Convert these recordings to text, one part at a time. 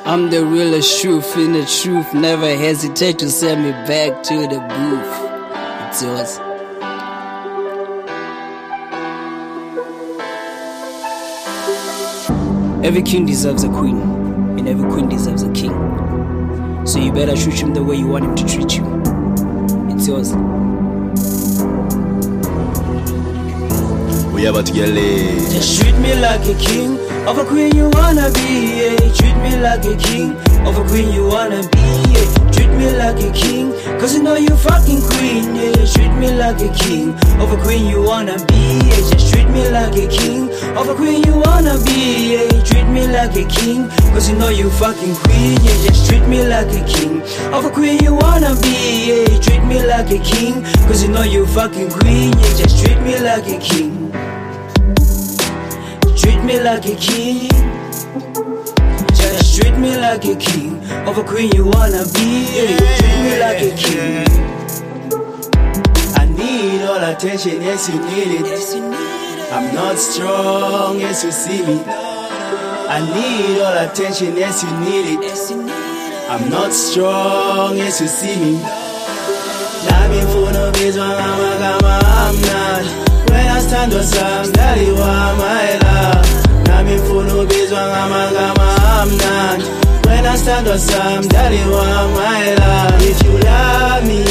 I'm the realest truth in the truth. Never hesitate to send me back to the booth. It's yours. Every king deserves a queen, and every queen deserves a king. So you better treat him the way you want him to treat you. It's yours. We about to get lit. Just treat me like a king of a queen you wanna be, yeah. Treat me like a king of a queen you wanna be, yeah. Treat me like a king, cause you know you fucking queen, yeah. Treat me like a king of a queen you wanna be, yeah. Just treat me like a king of a queen you wanna be, yeah. Treat me like a king, cause you know you fucking queen, yeah. Just treat me like a king of a queen you wanna be, yeah. Treat me like a king, cause you know you fucking queen, yeah. Just treat me like a king. Treat me like a king. Just treat me like a king of a queen you wanna be, yeah. Treat me like a king. I need all attention, yes you need it. I'm not strong, yes you see me. I need all attention, yes you need it. I'm not strong, yes you see me. Nami mfuno bizwa ngamagama I'm not. When I stand with some, daddy want my love. Nami mfuno bizwa ngamagama I'm not. When I stand with some, daddy want my love. If you love me,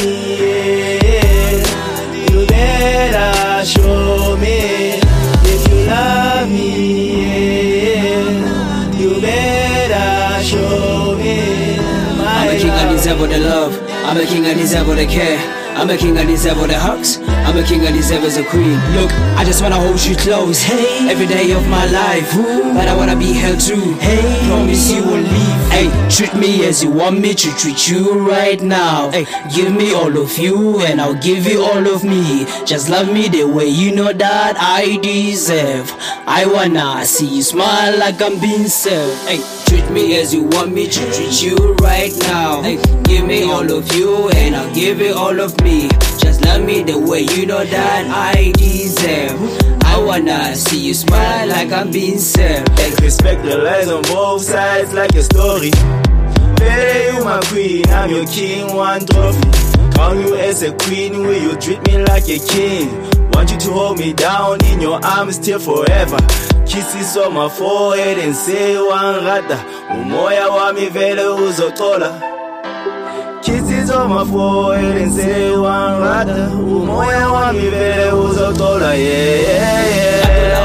yeah, you better show me. If you love me, yeah, you better show me. I'm a king, I deserve all the love. I'm a king, I deserve all the care. I'm a king, I deserve all the hugs. I'm a king, I deserve as a queen. Look, I just wanna hold you close, hey, every day of my life. But I wanna be held too, hey, promise you won't leave. Hey, treat me as you want me to treat you right now. Hey, give me all of you and I'll give you all of me. Just love me the way you know that I deserve. I wanna see you smile like I'm being served. Hey, treat me as you want me to treat you right now. Hey, give me all of you and I'll give you all of me. Just love me the way you know that I deserve. I wanna see you smile like I'm being served. Hey. Respect the lies on both sides like your story. Baby, you my queen, I'm your king, one trophy. Crown you as a queen, will you treat me like a king? Want you to hold me down in your arms till forever. Kisses on my forehead and say one rata. Umoya wami vele uzotola. Kisses on my forehead and say one rata. Umoya wami vele uzotola, yeah.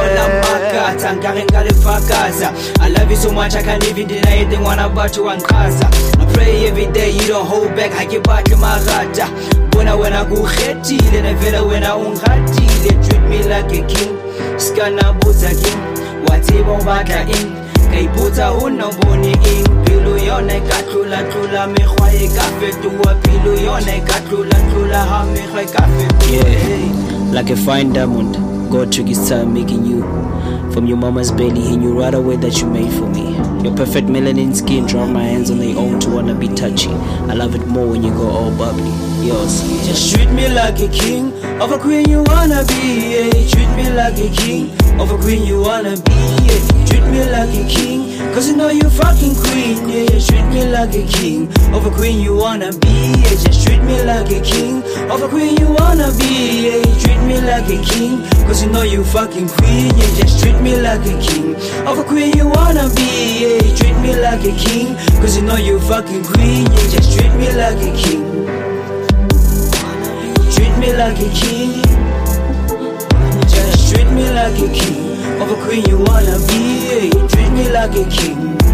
I love you so much I can't even deny it. They wanna about you and casa. I pray every day you don't hold back. I keep back in my rata. When I go kheti, then I feel when I unkhati. They treat me like a king. Skana buta king. Whatever bata in. Kay buta uno boni in. Pilu yone katula tula me khwaye kafe tuwa. Pilu yone katula tula ha me khwaye kafe tuwa. Yeah, like a fine diamond. God took his time making you. From your mama's belly, he knew right away that you made for me. Your perfect melanin skin, draw my hands on their own to wanna be touchy. I love it more when you go all bubbly. Yours. Just treat me like a king of a queen you wanna be, yeah. Treat me like a king of a queen you wanna be, yeah. Treat me like a king, cause you know you fucking queen, yeah. Treat me like a king of a queen you wanna be, yeah. Just treat me like a king of a queen you wanna be, yeah. Treat me like a king, cause you know you fucking queen, yeah. Just treat me like a king of a queen you wanna be, yeah. Treat me like a king, cause you know you fucking queen, yeah. Just treat me like a king. Treat me like a king. Just treat me like a king of a queen you wanna be, yeah. Treat me like a king.